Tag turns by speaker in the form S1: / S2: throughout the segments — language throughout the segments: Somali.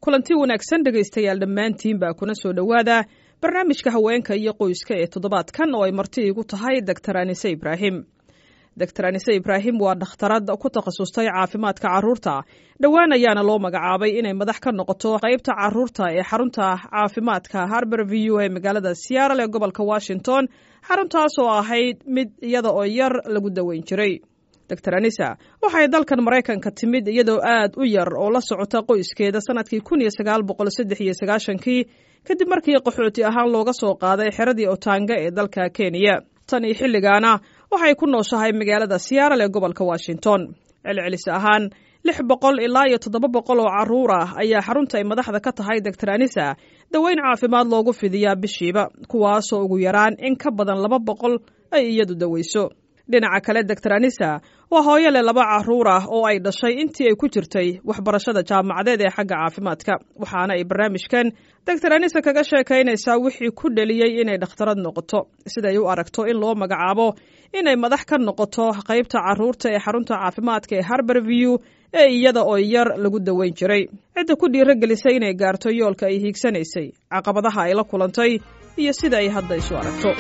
S1: kulanti wanaagsan dhegaystayaal dhammaantiinbaa kuna soo dhowaada barnaamijka haweenka iyo qoyska ee toddobaadkan oo ay marti iigu tahay doctor anise ibraahim doctor anise ibraahim waa dhakhtarad ku takhasustay caafimaadka carruurta dhowaan ayaana loo magacaabay inay madax ka noqoto qaybta carruurta ee xarunta caafimaadka harborview ee magaalada seattle ee gobolka washington xaruntaas oo ahayd mid iyada oo yar lagu daweyn jiray doctor anisa waxay dalkan maraykanka timid iyadoo aad u yar oo la socota qoyskeeda sanadkii 1993 kadib markii qaxooti ahaan looga soo qaaday xeradii Otanga ee dalka Kenya tan iyo xilligaana waxay ku nooshahay magaalada Seattle ee gobolka Washington celcelis ahaan 600 ilaa 700 oo carruur ah ayaa xarunta ay madaxda ka tahay doctor anisa daweyn caafimaad loogu fidiyaa bishiiba kuwaasoo ugu yaraan in ka badan 200 ay iyadu daweyso dhinaca kale doctor anisa waa hooyo leh 2 carruur ah oo ay dhashay intii ay ku jirtay waxbarashada jaamacadeed ee xagga caafimaadka waxaana ay barnaamijkan doctor anisa kaga sheekaynaysaa wixii ku dhaliyay inay dhakhtarad noqoto siday u aragto in loo magacaabo inay madax ka noqoto qaybta carruurta ee xarunta caafimaadka ee Harborview ee iyada oo yar lagu daweyn jiray cidda ku dhiirigelisay inay gaarto yoolka ay hiigsanaysay caqabadaha ay la kulantay iyo sida ay hadda isu aragto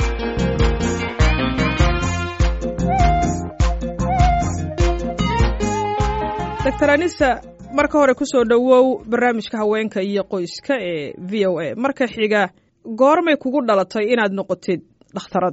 S1: doctor anisa marka hore ku soo dhawow barnaamijka haweenka iyo qoyska ee VOA marka xiga goormay kugu dhalatay inaad noqotid dhakhtarad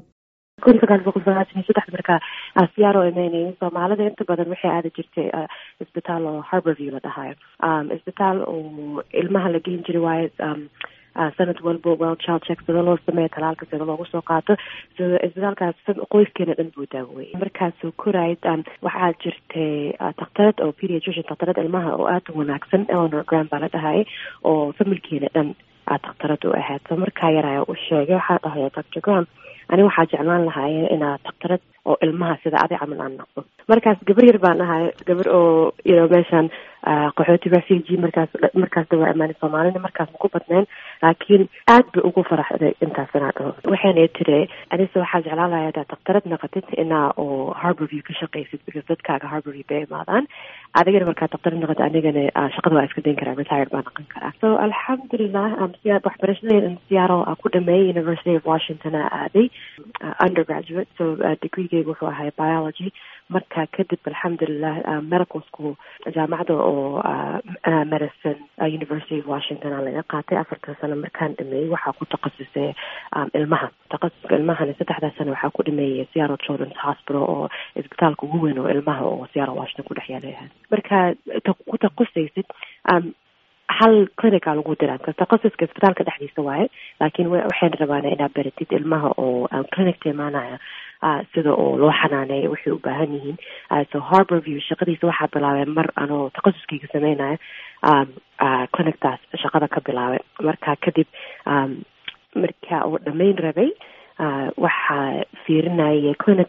S2: marka siyaaro imeynay Soomaalida inta badan waxay aad jirtay isbitaal oo Harborview la dhahayo isbitaal oo ilmaha la gelin jiray waaye sanad walba well child check sida loo sameeyo talaalka sida loogu soo qaato sida isbitaalkaas qoyskeena dhan buu daaway markaas oo korayd waxaa jirtay dhakhtarad oo pediatrician dhakhtarad ilmaha oo aad u wanaagsan Eleanor Graham baa la dhahay oo familkeena dhan dhakhtarad u ahayd so markaa yaraya u sheegay waxaa dhahay Dr. Graham ani waxaa jeclaan lahaa inaa dhakhtarad oo ilmaha sida adi camal aan noqdo markaas gabar yar baan ahay gabar oo meeshaan qaxooti refugee markaas waa imaanay Soomaalida markaas ku badneen laakiin aad bay ugu faraxday intaas inaa dhaho waxayna tiri anise waxaa jeclaan lahaa inaad dhakhtarad noqotid inaa oo Harborview ka shaqaysid because dadkaaga Harborview bay imaadaan adigana markaa dhakhtarad noqotid anigana shaqada waa iska dayn karaa retired baan noqon karaa so alxamdulilah waxbarashadayda Seattle ku dhameeyay University of Washington aaday undergraduate so degreegayga wuxuu ahay biology markaa kadib alxamdulilah medical school jaamacada oo medicine University of Washington laga qaatay 4 sano markaan dhameeyay waxaa ku takhasusay ilmaha takhasuska ilmahana 3 sano waxaa ku dhameeyay Seattle Children's Hospital oo isbitaalka ugu weyn oo ilmaha oo Seattle Washington ku dhex yaala markaa ku takhasustaysid hal clinic lagu diraa takhasuska isbitaalka dhexdiisa waaye laakiin waxaan rabaa inaad baratid ilmaha oo clinic timaanaya sida oo loo xanaaneeyo waxay u baahan yihiin so Harborview shaqadiisa waxaa bilaabay mar anoo takhasuskayga sameynaya clinictaas shaqada ka bilaabay markaa kadib markaa oo dhammayn rabay waxaa fiirinaya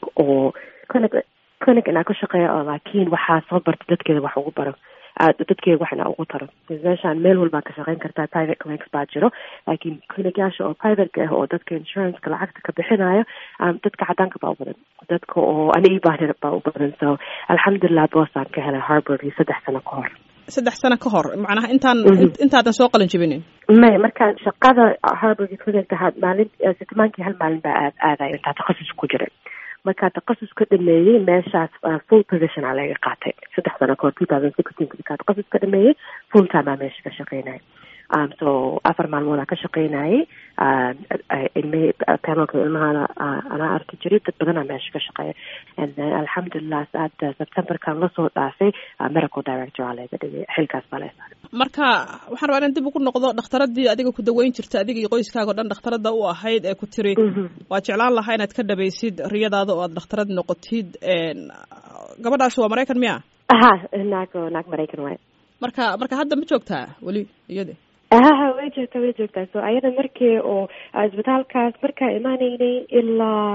S2: clinic inaa ka shaqeeya oo laakiin waxaa soo barta dadkeeda wax ugu baro dadkeeda waxna ugu taro meeshaan meel walbaa ka shaqeyn kartaa private clinics baa jiro laakiin clinicyaasha oo private ah oo dadka insurance-ka lacagta ka bixinayo dadka cadaanka baa u badan dadka oo aniga baahir baa u badan so alxamdulilah boosaan ka helay Harborview 3 sano ka hor
S1: 3 sano ka hor macnaha intaadan soo qalin jibinin
S2: markaan shaqada Harborview clinic maalin sitmaankii hal maalin baa aaday intaa takhasus ku jiray markaa takhasus ka dhameeyay meeshaas full position laga qaatay 3 sano ka hor 2016 markaa takhasus ka dhameeyay full time meesha ka shaqeynay so 4 maalmood ka shaqeynay panelka ilmaha ana arki jiray dad badan meesha ka shaqeeya and then alxamdulilah September kan la soo dhaafay medical director laga dhigay xilkaas bale
S1: marka waxaan rabaa in dib ugu noqdo dhakhtaradii adiga ku daweyn jirtay adiga iyo qoyskaaga oo dhan dhakhtarada u ahayd ee ku tiri waa jeclaan lahaa inaad ka dhabaysid riyadaada oo aad dhakhtarad noqotid gabadhaas waa Mareykan miya
S2: naag Mareykan waay
S1: marka hadda ma joogtaa wali iyada
S2: way joogtaa so ayada markii oo isbitaalkaas markaa imaanaynay ilaa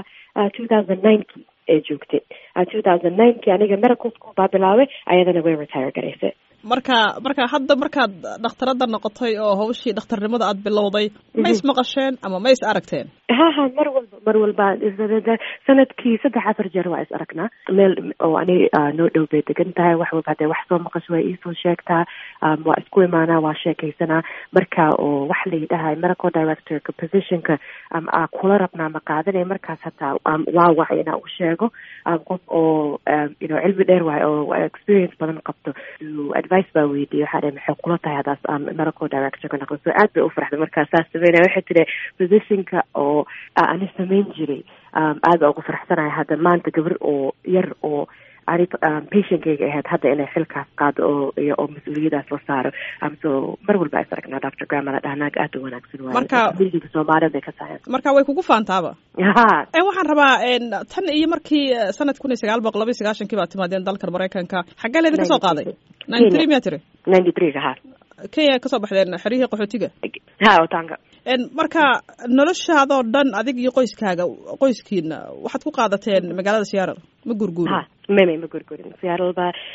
S2: 2009 ee joogtay 2009 aniga medical school baa bilaabay ayadana way retire garaysay
S1: marka hadda markaad dhakhtarada noqotay oo hawshii dhakhtarnimada aad bilowday ma is maqasheen ama ma is aragteen?
S2: ha mar walba sanadkii 3-4 jeer waa is aragnaa meel oo ani noo dhow bay degan tahay. wax walba hadee wax soo maqasho way iisoo sheegtaa, waa isku imaanaa, waa sheekaysanaa. marka oo wax la yidhahay medical directorka positionka kula rabnaa ma qaadanay, markaas hataa waa wacay inaa u sheego qof oo cilmi dheer waayo oo experience badan qabto. advice baa weydiiyey, waxaa dhahay maxay kula tahay hadaas medical directorka noqdo. so aad bay u farxday markaas saas sameynaya. waxay tiri positionka oo ani samayn jiray aad baa ugu faraxsanahay hadda maanta gabar oo yar oo ani patientkayga ahayd hadda inay xilkaas qaado oo mas-uuliyadaas la saaro. so mar walba is aragnaa Dr. Graham la dhahnaag aad u wanaagsan waaye.
S1: marka
S2: milkiga Soomaalida bay ka tahay.
S1: marka way kugu faantaaba. waxaan rabaa tan iyo markii sanad 1992 baa timaadeen dalka Mareykanka, xaggee leedin ka soo qaaday? 93 miyaa tiri?
S2: 93 ha.
S1: Kenya ka soo baxdeen xerihii qaxootiga?
S2: ha Tanga.
S1: marka noloshaadoo dhan adig iyo qoyskiina waxaad ku qaadateen magaalada Seattle, ma gurguurin?
S2: ma gurguurin. Seattle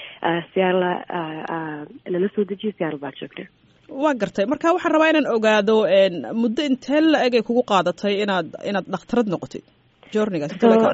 S2: lala soo dejiyay, Seattle baa joogtay.
S1: waa gartay. marka waxaan rabaa inaan ogaado muddo intee la-eg ay kugu qaadatay inaad dhakhtarad noqotid? journigaas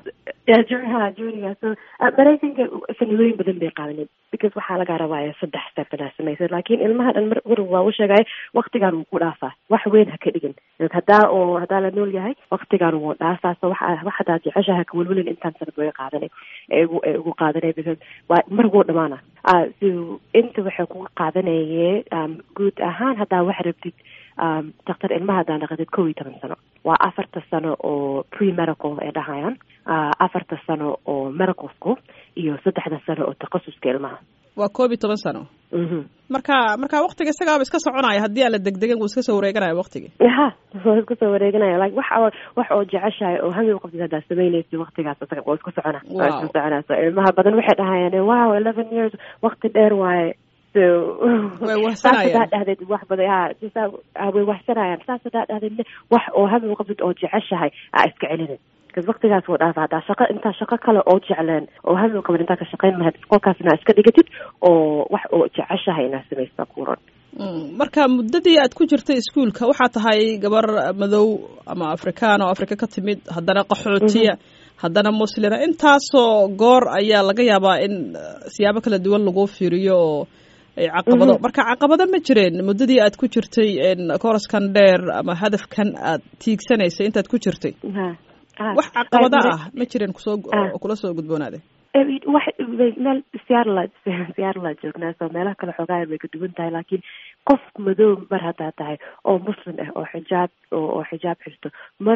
S2: so Mareykanka sanadooyin badan bay qaadanay because waxaa laga rabaa 3 step inaad samaysid, laakiin ilmaha dhan mar waa u sheegay waqtigaan wuu ku dhaafaa, wax weyn ha ka dhigin. hadaa la nool yahay waqtigaan wuu dhaafaa. so wax hadaa jeceshaha ka welwelin intaan sanad way qaadanay ee ugu qaadanay because mar wuu dhamaana. so inta waxay kugu qaadanayee guud ahaan hadaa wax rabtid daktar ilmaha hadaa naqatid 12 sano. waa 4 sano oo pre-medical ay dhahayaan, 4 sano oo medical school iyo 3 sano oo takhasuska ilmaha.
S1: waa 12 sano. marka waqtiga isagaaba iska soconaya haddii aan la degdegan wuu iska soo wareeganaya waqtiga.
S2: wuu iska soo wareeganaya. like wax oo jeceshahay oo hami u qabtid haddaa samaynaysid waqtigaas isaga waa isku soconaa. so ilmaha badan waxay dhahayaan wow 11 years waqti dheer waaye. so
S1: way wahsanayaan
S2: dhahdeed wax badan way wahsanayaan. saas hadaa dhahdeed wax oo hami u qabtid oo jeceshahay iska celinin because waqtigaas wuu dhaafa. hadaa intaa shaqo kale oo jecleen oo hami u qabin intaa ka shaqayn lahayd qolkaas inaa iska dhigatid oo wax oo jeceshahay inaa samaysta kuran.
S1: marka muddadii aad ku jirtay iskuulka waxaa tahay gabar madow ama afrikaan oo Afrika ka timid, haddana qaxootiya, haddana muslina. intaasoo goor ayaa laga yaabaa in siyaabo kala duwan lagu fiiriyo oo caqabado. marka caqabado ma jireen muddadii aad ku jirtay kooraskan dheer ama hadafkan aad tiigsanaysay intaad ku jirtay? wax caqabado ma jireen kula soo gudboonaaday?
S2: meel Seattle joognaa, soo meelaha kale xoogaa way ka duwan tahay. laakiin qof madow mar hadaa tahay oo muslim ah oo xijaab xisto mar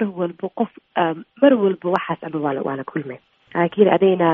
S2: walba waxaas ama waana kulmay. laakiin adayna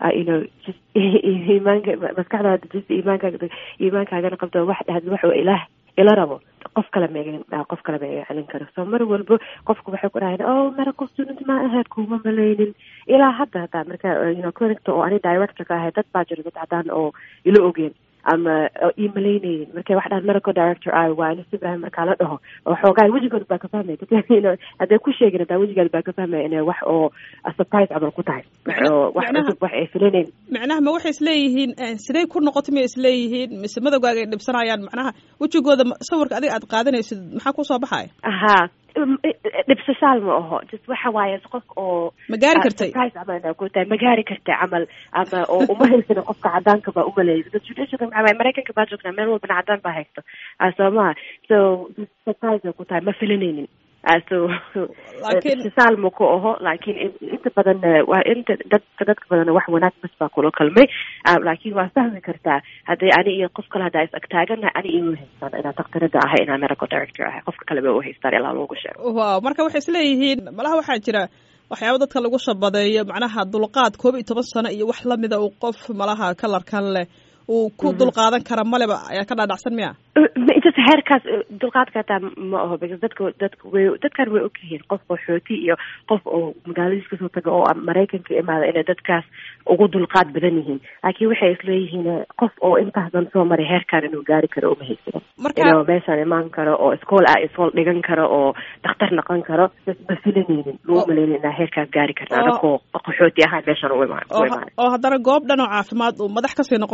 S2: iimaanka maskaxdaada just iimaankaagana qabto wax dhahd wax oo ilaah ila rabo qof kale ma celin karo. so mar walba qofku waxay ku dhahayn medical student ma ahayd kuma malaynin ilaa hadda hataa marka clinicta oo ani directorka ahay dad baa jira dad cadaan oo ila ogeen ama ii malaynaynin markay wax dhahan medical director waa Anis Ibrahim markaa la dhaho oo xoogaa wejigooda baa ka fahmay hadday ku sheegin hadaa wejigaada baa ka fahmaya inay wax oo surprise camal ku tahay wax cusub wax ay filaneen.
S1: macnaha ma waxay isleeyihiin siday ku noqotay miyay isleeyihiin mise madowgaaga ay dhibsanayaan? macnaha wejigooda sawirka adiga aad qaadanaysid maxaa kusoo baxaya?
S2: dhibsashaal ma aho just waxa waaye qof oo
S1: ma gaari kartay
S2: ma gaari kartay camal ama oo uma haysan qofka cadaanka baa umalayay. Mareykanka baa joognaa meel walbana cadaan baa haysto soomaha. so surprise ku tahay ma filanaynin. dhibsashaal ma ku aho. laakiin inta badan dadka badan wax wanaag bas baa kula kalmay. laakiin waa fahmi kartaa hadday ani iyo qof kale haddaa is agtaagana ani iu haystaan inaa daktarada ahay inaa medical director ahay qofka kale ba u haystaan ilaa loogu sheego.
S1: wow marka waxay isleeyihiin malaha waxaa jira waxyaaba dadka lagu shabadeeyo macnaha dulqaad 12 sano iyo wax lamida uu qof malaha kalarkan leh uu ku dulqaadan kara maleba ayaa ka dhaadhacsan miya?
S2: just heerkaas dulqaadka hataa ma aho because dadkan way ogyihiin qof qaxooti iyo qof oo magaaladiis kasoo taga oo Mareykanka imaada inay dadkaas ugu dulqaad badan yihiin. laakiin waxay isleeyihiin qof oo intaas dan soo maray heerkaan inuu gaari karo uma haysan inuu meeshaan imaan karo oo iskool dhigan karo oo dhakhtar noqon karo ma filanaynin loo malaynin inaa heerkaas gaari karta anakoo qaxooti ahaan meeshaan u imaan oo haddana
S1: goob dhan oo caafimaad uu madax kasii noqon karo.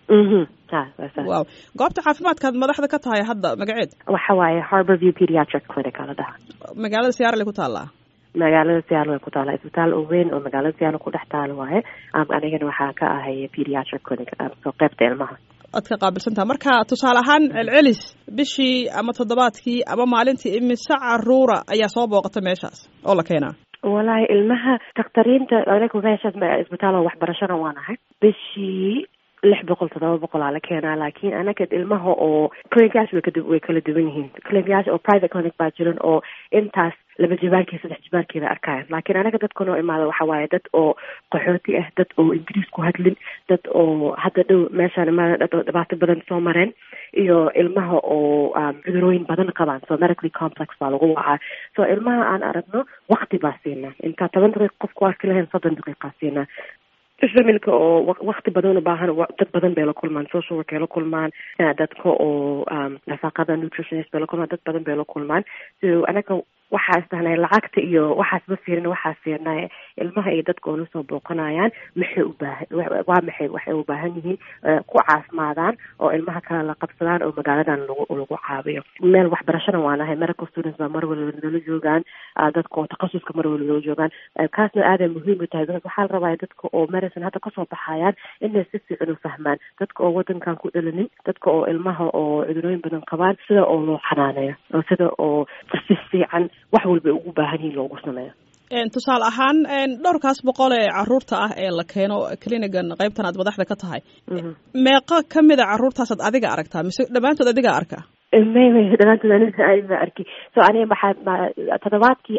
S1: wow goobta caafimaadkaad madaxda ka tahay hadda magaceed
S2: waxa waaye Harborview Pediatric Clinic la dhahaa
S1: magaalada Seattle ku taala
S2: magaalada Seattle ku taala isbitaal oo weyn oo magaalada Seattle ku dhex taalo waaye anigana waxaa ka ahay Pediatric Clinic soo qaybta ilmaha
S1: aad ka qaabilsantaha marka tusaale ahaan celcelis bishii ama toddobaadkii ama maalintii imise caruura ayaa soo booqata meeshaas oo la keenaa
S2: walahi ilmaha takhtariinta anagu meeshaas isbitaal oo waxbarashada waan ahay bishii 600-700 la keenaa laakiin anaga ilmaha oo clinicaas way kala duwan yihiin clinicaas oo private clinic baa jiran oo intaas 2 jibaarkii 3 jibaarkii arkayaan laakiin anaga dadka noo imaada waxa waaye dad oo qaxooti ah dad oo ingiriis ku hadlin dad oo hadda dhow meeshaan imaada dhibaato badan soo mareen iyo ilmaha oo cudurooyin badan qabaan so medically complex baa lagu wacaa so ilmaha aan aragno waqti baa siinaa inta 10 daqiiqo qofku arki lahayn 30 daqiiqo siinaa familka oo waqti badan u baahan dad badan bay la kulmaan social work la kulmaan dadka oo nafaqada nutritionist bay la kulmaan dad badan bay la kulmaan so anaga waxaa isdahnay lacagta iyo waxaas ma fiirin waxaa fiirnay ilmaha iyo dadka oo la soo booqanayaan waxay u baahan yihiin ku caafimaadaan oo ilmaha kale la qabsadaan oo magaaladan lagu caabiyo meel waxbarashada waan ahay medical students baa mar waliba nala joogaan dadka oo takhasuska mar waliba nala joogaan kaasna aaday muhiim u tahay waxaa la rabaa dadka oo medicine hadda kasoo baxayaan inay si fiican u fahmaan dadka oo wadankan ku dhalanin dadka oo ilmaha oo cudurooyin badan qabaan sida oo loo xanaaneeyo oo sida oo si fiican wax walba ugu baahan yihiin loogu sameeyo
S1: tusaale ahaan dhowrkaas boqol ee caruurta ah ee la keeno clinigan qaybtan aad madaxda ka tahay meeqa kamid a caruurtaasaad adiga aragtaa mise dhammaantood adiga arka
S2: may dhammaantood aniga arki so aniga maxaa toddobaadkii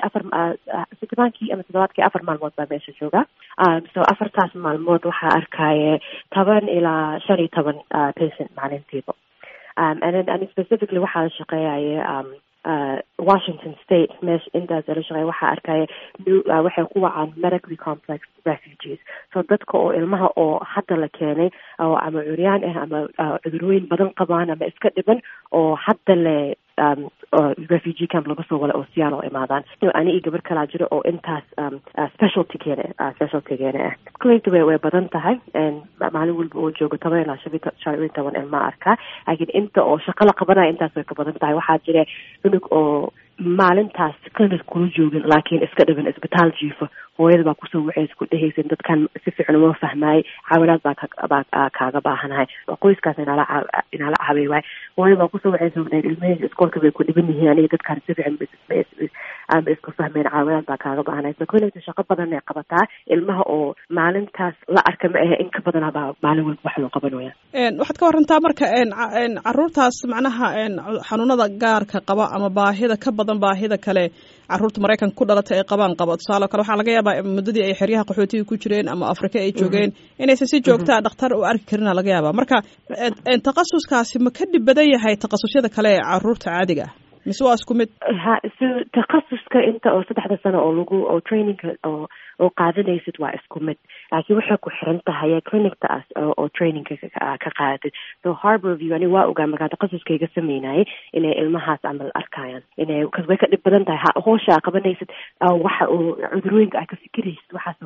S2: 4 maalmood baa meesha jooga so 4taas maalmood waxaa arkaaye 10 ilaa 15 patient maalintiiba and then specifically waxaa la shaqeeyaye Washington State mesh intaas la shaqeeya waxaa arkaya waxay ku wacaan medically complex refugees so dadka oo ilmaha oo hadda la keenay oo ama curyaan ah ama cudurooyin badan qabaan ama iska dhiban oo hadda le refugee camp laga soo wala oo Seattle imaadaan ani iyo gabar kala jiro oo intaas specialty keena clinic way badan tahay maalin walba oo joogo 10 ilaa 15 ilma arkaa laakiin inta oo shaqo la qabanaya intaas way ka badan tahay waxaa jira unug oo maalintaas clinic kula joogin laakiin iska dhiban isbitaal jiifo hooyada baa kusoo waxay ku dhehaysan dadkan si fiican uma fahmaay caawinaad baa kaaga baahanahay qoyskaas inala caawiyay waay hooyada baa kusoo waxay soo dhaheen ilmaheeda iskoolka bay ku dhiban yihiin aniga dadkan si fiican aan isku fahmeen caawinaad baa kaaga baahanahay so clinic shaqo badan ay qabataa ilmaha oo maalintaas la arka ma ahe in ka badan baa maalin walba wax loo qabanaya
S1: waxaad ka warantaa marka caruurtaas macnaha xanuunada gaarka qaba ama baahida ka badan baahida kale caruurta Mareykanka ku dhalatay ay qabaan tusaale kale waxaa laga yaabaa muddadii ay xeryaha qaxootiga ku jireen ama Afrika ay joogeen inaysan si joogta dhakhtar u arki karin laga yaabaa marka takhasuskaasi ma ka dib badan yahay takhasusyada kale ee caruurta caadiga ah mise waa isku mid
S2: so takhasuska inta oo 3 sano oo lagu oo training oo qaadanaysid waa isku mid laakiin waxay ku xiran tahay clinictaas oo training ka qaadatid so Harborview ani waa ogaa markaa takhasuskayga sameynay inay ilmahaas amal arkayaan inay because way ka dhib badan tahay hawsha qabanaysid waxa oo cudurooyinka ay ka fikiraysid waxaas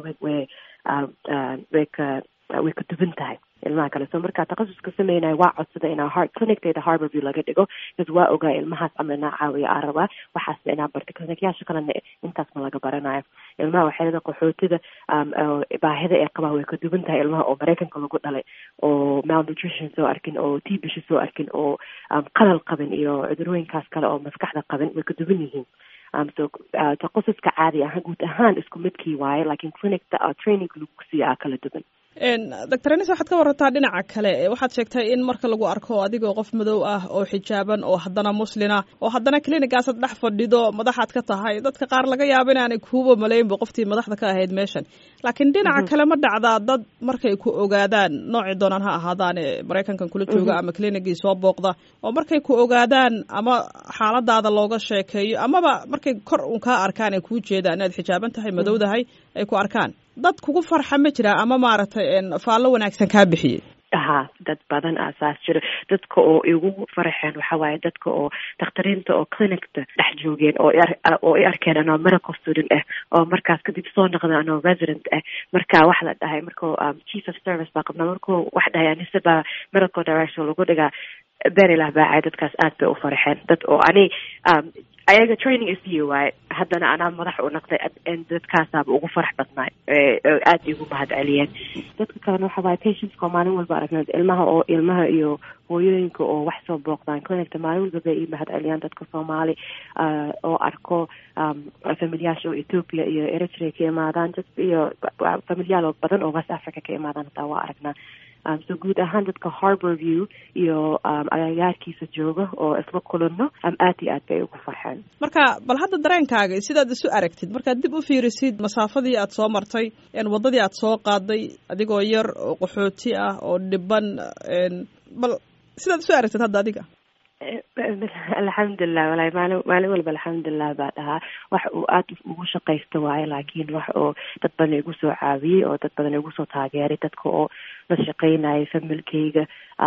S2: way ka duwan tahay ilmaha kale so markaa takhasuska sameynay waa codsada inaa clinictayda Harborview laga dhigo because waa ogaa ilmahaas amalna caawiya aan rabaa waxaasna inaa barta clinicyaasha kalena intaas ma laga baranayo ilmaha waxay qaxootida baahida ay qabaan way ka duwan tahay ilmaha oo Mareykanka lagu dhalay oo malnutrition soo arkin oo TB soo arkin oo qalal qabin iyo cudurooyinkaas kale oo maskaxda qabin way ka duwan yihiin so takhasuska caadi ah guud ahaan isku midkii waaye laakiin clinicta training lagu siiyaa kala duwan
S1: Dr. Anisa waxaad ka warantaa dhinaca kale waxaad sheegtay in marka lagu arko adigoo qof madow ah oo xijaaban oo haddana muslina oo haddana clinicaas dhex fadhido madaxaad ka tahay dadka qaar laga yaabo inaanay kuuba malaynba qoftii madaxda ka ahayd meeshan laakiin dhinaca kale ma dhacdaa dad markay ku ogaadaan noocii doonaan ha ahaadaan Mareykankan kula jooga ama clinicii soo booqda oo markay ku ogaadaan ama xaaladaada looga sheekeeyo amaba markay kor un ka arkaan ay kuu jeedaan inaad xijaaban tahay madowdahay ay ku arkaan dad kugu farxa ma jira ama maaragtay faallo wanaagsan kaa bixiyey
S2: dad badan saas jiro. Dadka oo igu farxeen waxa waaye dadka oo dakhtariinta oo clinicta dhex joogeen oo i arkeen anoo medical student oo markaas kadib soo noqda anoo resident marka wax la dhahay markuu chief of service baa qabnaa markuu wax dhahay anise baa medical director lagu dhigaa berilah baacay dadkaas aad bay u farxeen dad oo ani ayaga training isiiyo waaye haddana anaa madax u noqday dadkaasaaba ugu farax badnaay aad igu mahad celiyeen. dadka kalena waxa waaye patientska oo maalin walba aragnay ilmaha iyo hooyooyinka oo wax soo booqdaan clinicta maalin walba bay ii mahad celiyaan. dadka Soomaali oo arko familiyaasha oo Ethiopia iyo Eritrea ka imaadaan iyo familiyaal badan oo West Africa ka imaadaan hataa waa aragnaa. so guud ahaan dadka Harborview iyo agagaarkiisa jooga oo isla kulano aad iyo aad bay ugu farxeen.
S1: marka bal hadda dareenkaaga sidaad isu aragtid markaad dib u fiirisid masaafadii aad soo martay wadadii aad soo qaaday adigoo yar oo qaxooti ah oo dhiban bal sidaad isu aragtid hadda adiga?
S2: alxamdulilah walahi maalin walba alxamdulilah baa dhahaa wax uu aad ugu shaqaysta waaye laakiin wax oo dad badan igu soo caawiyey oo dad badan igu soo taageeray dadka oo la shaqaynayay familkayga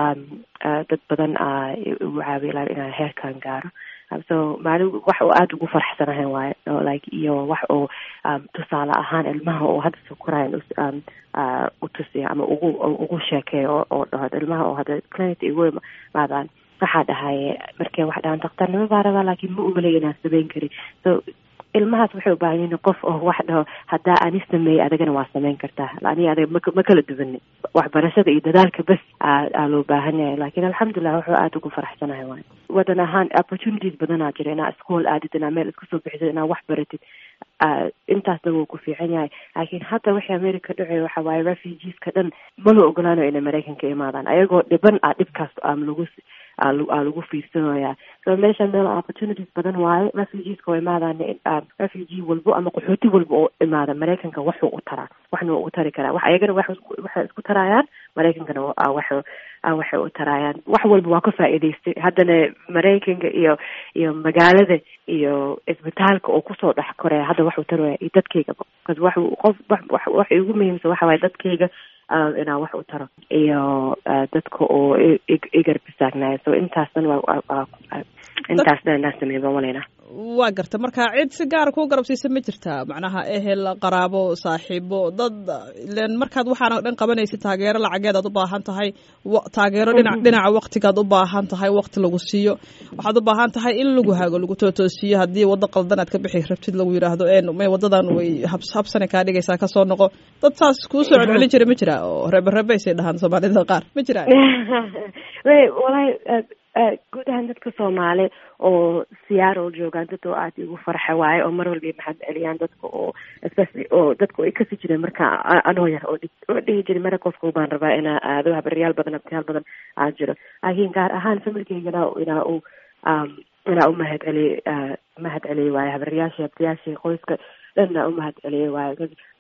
S2: dad badan igu caawiyay inaan heerkan gaaro. so maalin wax oo aad ugu farxsanahay waaye like iyo wax oo tusaale ahaan ilmaha oo hadda soo koraayan u tusiya ama ugu sheekeeyo oo dhaho ilmaha oo hadda clinic igu imaadaan waxaa dhahaye markay wax dhahaan daktarnimo baa rabaa laakiin ma umalay inaan samayn karin. so ilmahaas waxay u baahan yihiin qof oo wax dhaho haddaa ani sameeyey adigana waa samayn kartaa ani adiga ma kala duwani waxbarashada iyo dadaalka bas aa loo baahan yahay. laakiin alxamdulilah wuxuu aad ugu faraxsanahay waayo wadan ahaan opportunities badanaa jira inaa school aadid inaa meel isku soo bixisad inaa wax baratid intaasna wuu ku fiican yahay. laakiin hadda wixii America dhacay waxa waaye refugeeska dhan ma la ogolaanayo inay Maraykanka imaadaan ayagoo dhiban dhibkaas lagu fiirsanayaa. so meesha meel opportunities badan waaye refugeeska oo imaadaan refugee walbo ama qaxooti walba oo imaada Maraykanka waxuu u taraa waxna u tari karaa wax ayagana waxay isku tarayaan Maraykankana waxay u tarayaan wax walba waa ka faa'iidaystay. haddana Maraykanka iyo magaalada iyo isbitaalka oo kusoo dhex koraya hadda waxuu taraya iyo dadkayga wax ugu muhiimsan waxa waaye dadkayga inaa wax u taro iyo dadka oo igarbisaagnayo. so intaasna inaa sameeya baan walaynaa.
S1: waa garta marka cid si gaara kuu garabsiisa ma jirtaa macnaha ehel qaraabo saaxiibo dad ileen markaad waxaana dhan qabanaysa taageero lacageed aad u baahan tahay taageero dhinaca waqtigaad u baahan tahay waqti lagu siiyo waxaad u baahan tahay in lagu hago lagu toosiyo haddii wado qaldan aad ka bixi rabtid lagu yiraahdo may wadadan way habsane kaa dhigaysaa ka soo noqo dad saas kuu soo celcelin jira ma jira oo reebaysay dhahaan Soomaalida qaar ma jiraan?
S2: walahi guud ahaan dadka Soomaali oo Seattle joogaan dad oo aad igu farxa waaye oo mar walba maxad celiyaan dadka oo especially oo dadka ay ka sii jireen marka anoo yar oo dhihi jiray markooska baan rabaa inaa aado habaryaal badan abtiyaal badan aan jiro. laakiin gaar ahaan familkaygana inaa u mahad celiyay waaye habaryaashii abtiyaashii qoyska dhanna u mahad celiyay waaye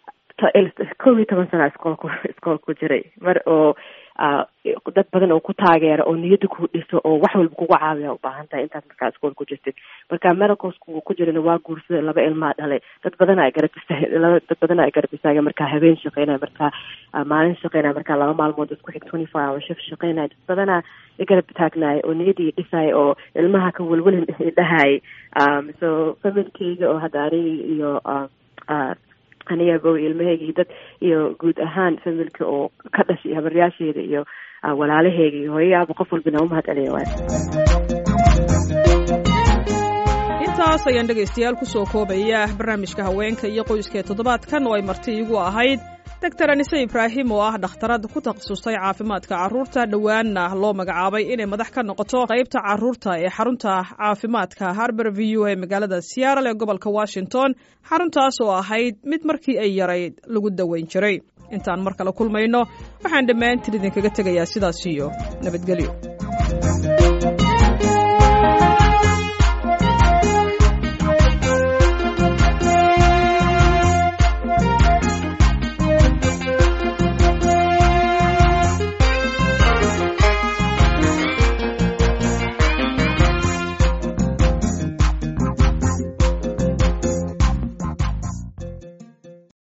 S2: 11 sano iskoolku jiray mar oo dad badan oo ku taageera oo niyada ku dhiso oo wax walba kugu caawiya u baahan tahay intaas markaa iskool ku jirtid. marka medicalsku ku jirana waa guursaday 2 ilmaa dhalay dad badan ay garab istaageen markaa habeen shaqeynaya markaa maalin shaqeynaya markaa 2 maalmood isku xig 24 hour shift shaqeynaya dad badana garab taagnaay oo niyadii dhisay oo ilmaha ka walwalin dhahay. so familkayga oo hadda iyo aniga ilmahayga dad iyo guud ahaan familka oo ka dhashay habaryaasheeda iyo walaalahayga iyo hooyayaaba qof walbana u mahad celiya waaye.
S1: intaas ayaan dhegaystayaal kusoo koobaya barnaamijka haweenka iyo qoyska ee toddobaadkan oo ay marti igu ahayd Dr. Anise Ibrahim oo ah dhakhtarad ku takhasustay caafimaadka carruurta dhawaanna loo magacaabay inay madax ka noqoto qaybta carruurta ee xarunta caafimaadka Harborview ee magaalada Seattle ee gobolka Washington xaruntaas oo ahayd mid markii ay yarayd lagu daweyn jiray. intaan mar kale kulmayno waxaan dhammaantiin idinkaga tegayaa sidaas iyo nabadgelyo.